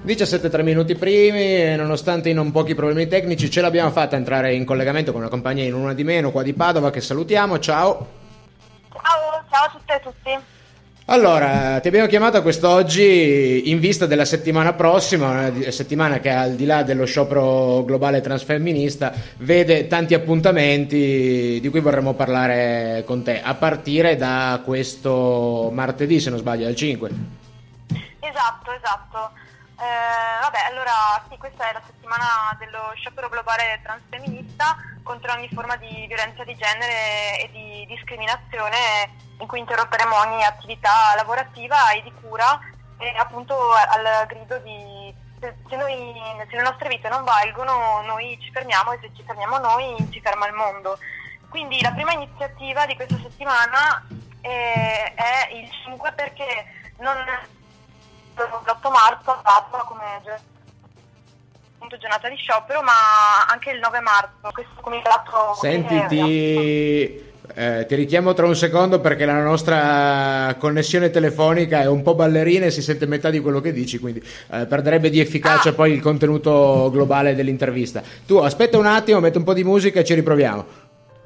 17 3 minuti primi, e nonostante i non pochi problemi tecnici ce l'abbiamo fatta entrare in collegamento con una compagnia in una di meno qua di Padova, che salutiamo. Ciao. Ciao a tutte e tutti. Allora, ti abbiamo chiamato quest'oggi in vista della settimana prossima, una settimana che al di là dello sciopero globale transfemminista vede tanti appuntamenti di cui vorremmo parlare con te, a partire da questo martedì, se non sbaglio, al 5. Esatto. Allora sì, questa è la settimana dello sciopero globale transfemminista contro ogni forma di violenza di genere e di discriminazione, in cui interromperemo ogni attività lavorativa e di cura, e appunto al grido di se le nostre vite non valgono, noi ci fermiamo, e se ci fermiamo noi ci ferma il mondo. Quindi la prima iniziativa di questa settimana è il 5, perché non l'8 marzo a Padova come giornata di sciopero, ma anche il 9 marzo questo comitato. Senti, ti richiamo tra un secondo perché la nostra connessione telefonica è un po' ballerina e si sente metà di quello che dici, quindi perderebbe di efficacia poi il contenuto globale dell'intervista. Tu aspetta un attimo, metto un po' di musica e ci riproviamo.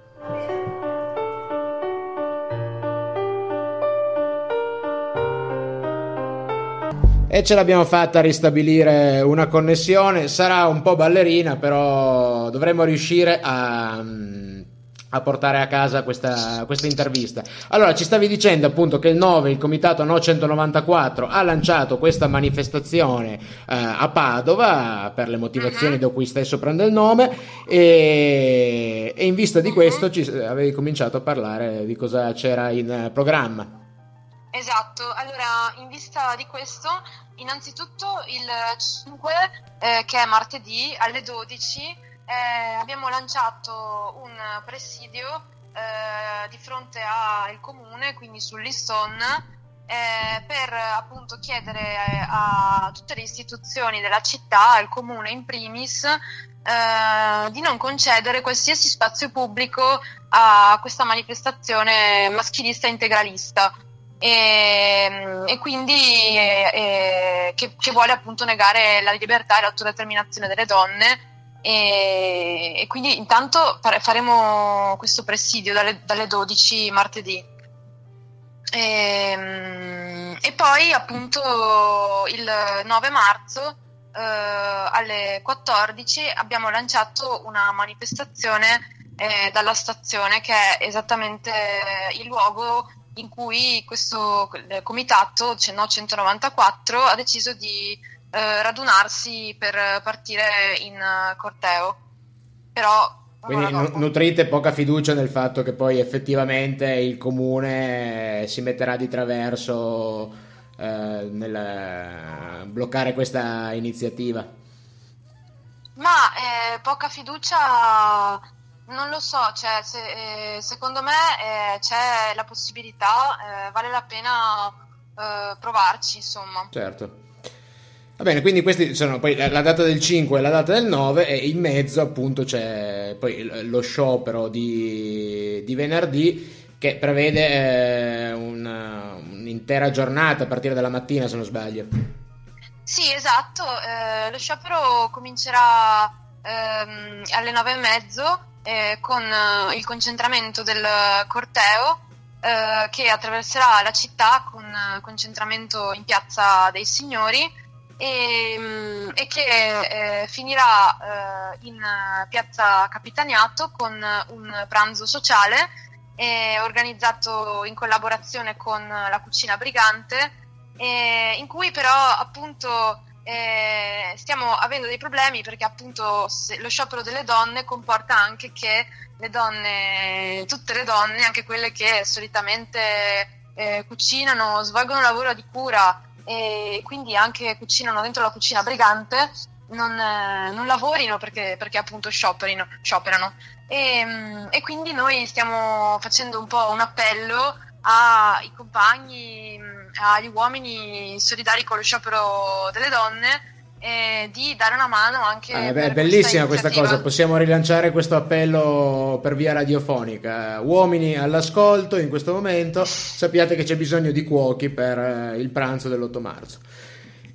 E ce l'abbiamo fatta a ristabilire una connessione, sarà un po' ballerina, però dovremmo riuscire a portare a casa questa intervista. Allora, ci stavi dicendo appunto che il 9 il comitato No 194 ha lanciato questa manifestazione a Padova per le motivazioni da cui stesso prende il nome, e in vista di questo avevi cominciato a parlare di cosa c'era in programma. Esatto, allora in vista di questo, innanzitutto il 5, che è martedì alle 12, abbiamo lanciato un presidio di fronte al comune, quindi sull'Iston, per appunto chiedere a tutte le istituzioni della città, al comune in primis, di non concedere qualsiasi spazio pubblico a questa manifestazione maschilista e integralista. E quindi che vuole appunto negare la libertà e l'autodeterminazione delle donne, e quindi intanto faremo questo presidio dalle 12 martedì, e poi appunto il 9 marzo alle 14 abbiamo lanciato una manifestazione dalla stazione, che è esattamente il luogo in cui questo comitato No 194 ha deciso di radunarsi per partire in corteo. Però quindi nutrite poca fiducia nel fatto che poi effettivamente il comune si metterà di traverso nel bloccare questa iniziativa? Ma poca fiducia non lo so, cioè, secondo me c'è la possibilità, vale la pena provarci, insomma. Certo. Va bene, quindi questi sono poi la data del 5 e la data del 9, e in mezzo appunto c'è poi lo sciopero di venerdì, che prevede un'intera giornata a partire dalla mattina, se non sbaglio. Sì, esatto, lo sciopero comincerà alle 9:30 con il concentramento del corteo che attraverserà la città, con concentramento in Piazza dei Signori, e che finirà in Piazza Capitaniato con un pranzo sociale organizzato in collaborazione con la Cucina Brigante, in cui però appunto stiamo avendo dei problemi, perché appunto lo sciopero delle donne comporta anche che le donne, tutte le donne, anche quelle che solitamente cucinano, svolgono un lavoro di cura e quindi anche cucinano dentro la Cucina Brigante, non lavorino perché appunto scioperano. E quindi noi stiamo facendo un po' un appello ai compagni, agli uomini solidari con lo sciopero delle donne, di dare una mano anche è bellissima questa cosa. Possiamo rilanciare questo appello per via radiofonica. Uomini all'ascolto in questo momento, sappiate che c'è bisogno di cuochi per il pranzo dell'8 marzo.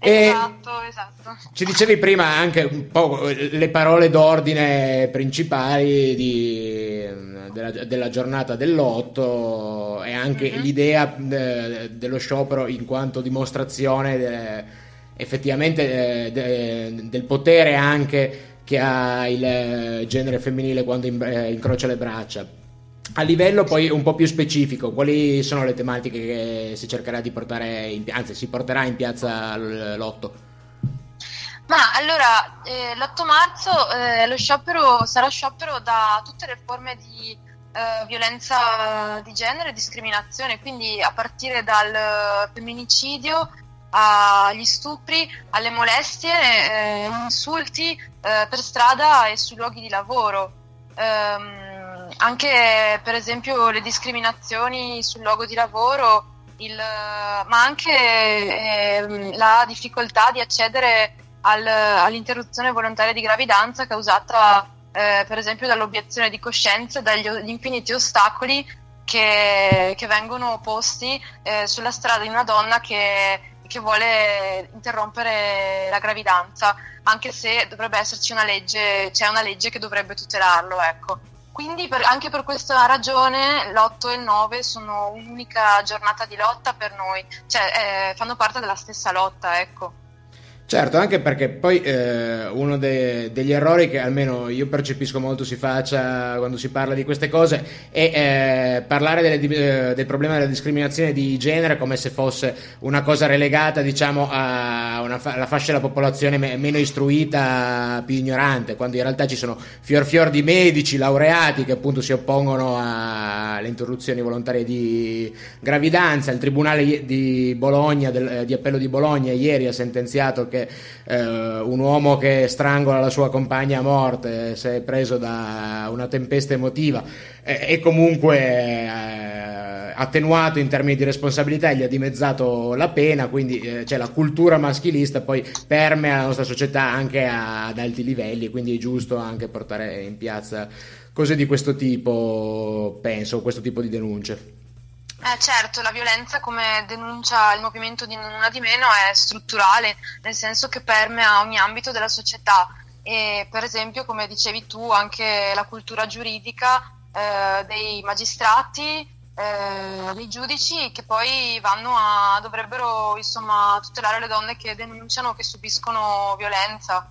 Esatto. Ci dicevi prima anche un po' le parole d'ordine principali della giornata dell'8 e anche l'idea dello sciopero in quanto dimostrazione effettivamente del potere anche che ha il genere femminile quando incrocia le braccia. A livello poi un po' più specifico, quali sono le tematiche che si cercherà di portare si porterà in piazza l'8? Ma allora, l'8 marzo lo sciopero sarà sciopero da tutte le forme di violenza di genere e discriminazione, quindi a partire dal femminicidio agli stupri, alle molestie, insulti per strada e sui luoghi di lavoro. Anche per esempio le discriminazioni sul luogo di lavoro, ma anche la difficoltà di accedere all'interruzione volontaria di gravidanza causata per esempio dall'obiezione di coscienza e dagli infiniti ostacoli che vengono posti sulla strada di una donna che vuole interrompere la gravidanza, anche se dovrebbe esserci c'è una legge che dovrebbe tutelarlo, ecco. Quindi anche per questa ragione l'8 e il 9 sono un'unica giornata di lotta per noi, cioè fanno parte della stessa lotta, ecco. Certo, anche perché poi uno degli errori che almeno io percepisco molto si faccia quando si parla di queste cose è parlare del problema della discriminazione di genere come se fosse una cosa relegata, diciamo, alla fascia della popolazione meno istruita, più ignorante, quando in realtà ci sono fior di medici laureati che appunto si oppongono alle interruzioni volontarie di gravidanza. Il Tribunale di Bologna, di appello di Bologna, ieri ha sentenziato che un uomo che strangola la sua compagna a morte, se è preso da una tempesta emotiva, è comunque attenuato in termini di responsabilità e gli ha dimezzato la pena, quindi la cultura maschilista poi permea la nostra società anche ad alti livelli, quindi è giusto anche portare in piazza cose di questo tipo, penso, questo tipo di denunce. Certo, la violenza, come denuncia il movimento di Non Una di Meno, è strutturale, nel senso che permea ogni ambito della società e, per esempio, come dicevi tu, anche la cultura giuridica dei magistrati, dei giudici che poi dovrebbero insomma tutelare le donne che denunciano, che subiscono violenza,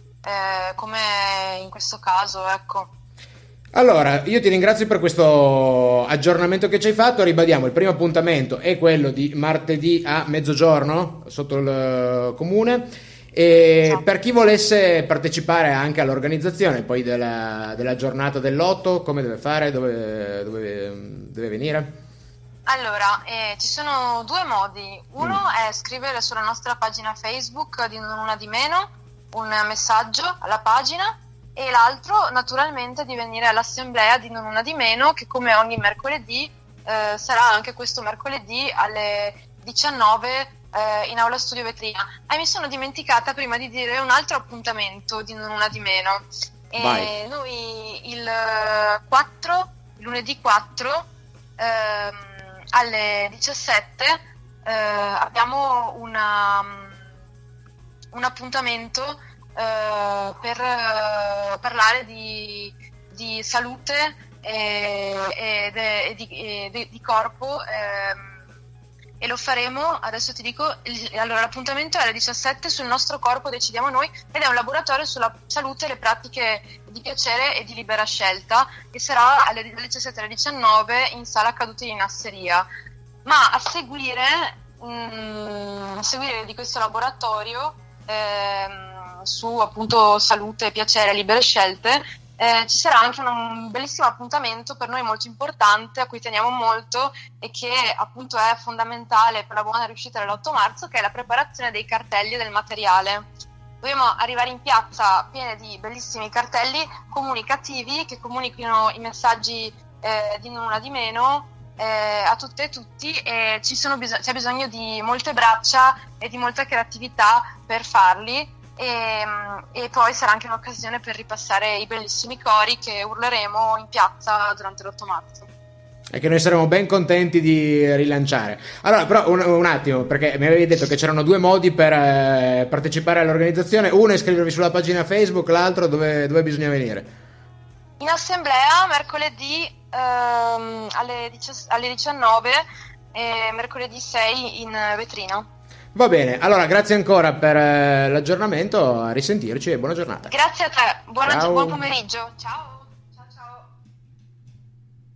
come in questo caso, ecco. Allora, io ti ringrazio per questo aggiornamento che ci hai fatto. Ribadiamo, il primo appuntamento è quello di martedì a mezzogiorno sotto il comune, e Esatto. per chi volesse partecipare anche all'organizzazione poi della giornata dell'8, come deve fare? Dove deve venire? Allora, ci sono due modi. Uno è scrivere sulla nostra pagina Facebook di Non Una di Meno un messaggio alla pagina, e l'altro naturalmente di venire all'assemblea di Non Una di Meno, che come ogni mercoledì sarà anche questo mercoledì alle 19 in aula studio vetrina. Mi sono dimenticata prima di dire un altro appuntamento di Non Una di Meno. Noi il lunedì 4 alle 17 abbiamo un appuntamento per parlare di salute e di corpo, e lo faremo, adesso ti dico, allora l'appuntamento è alle 17 sul Nostro Corpo Decidiamo Noi, ed è un laboratorio sulla salute e le pratiche di piacere e di libera scelta, che sarà alle 17 alle 19 in sala Caduti di Nasseria. Ma a seguire di questo laboratorio su appunto salute, piacere e libere scelte, ci sarà anche un bellissimo appuntamento per noi molto importante, a cui teniamo molto e che appunto è fondamentale per la buona riuscita dell'8 marzo, che è la preparazione dei cartelli e del materiale. Dobbiamo arrivare in piazza piene di bellissimi cartelli comunicativi che comunichino i messaggi di Non Una di Meno a tutte e tutti, e c'è bisogno di molte braccia e di molta creatività per farli. E poi sarà anche un'occasione per ripassare i bellissimi cori che urleremo in piazza durante l'8 marzo. E che noi saremo ben contenti di rilanciare. Allora, però un attimo, perché mi avevi detto che c'erano 2 modi per partecipare all'organizzazione. Uno è iscrivervi sulla pagina Facebook, l'altro dove bisogna venire? In assemblea mercoledì alle 19 e mercoledì 6 in vetrina. Va bene, allora grazie ancora per l'aggiornamento, a risentirci e buona giornata. Grazie a te, buon pomeriggio, ciao.